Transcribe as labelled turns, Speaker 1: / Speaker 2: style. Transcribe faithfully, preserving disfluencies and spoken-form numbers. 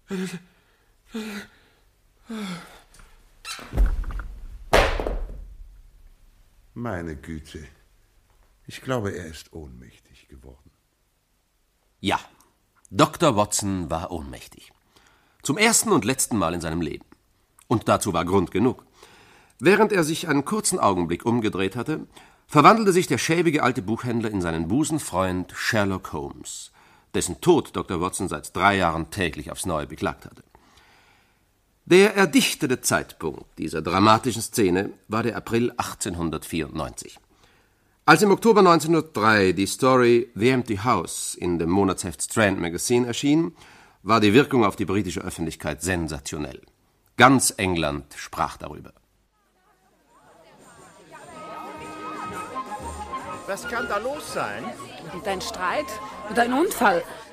Speaker 1: Meine Güte. Ich glaube, er ist ohnmächtig geworden.
Speaker 2: Ja, Doktor Watson war ohnmächtig. Zum ersten und letzten Mal in seinem Leben. Und dazu war Grund genug. Während er sich einen kurzen Augenblick umgedreht hatte, verwandelte sich der schäbige alte Buchhändler in seinen Busenfreund Sherlock Holmes, dessen Tod Doktor Watson seit drei Jahren täglich aufs Neue beklagt hatte. Der erdichtete Zeitpunkt dieser dramatischen Szene war der April achtzehnhundertvierundneunzig. Als im Oktober neunzehnhundertdrei die Story The Empty House in dem Monatsheft Strand Magazine erschien, war die Wirkung auf die britische Öffentlichkeit sensationell. Ganz England sprach darüber.
Speaker 3: Was kann da los sein?
Speaker 4: Irgendein Streit oder ein Unfall.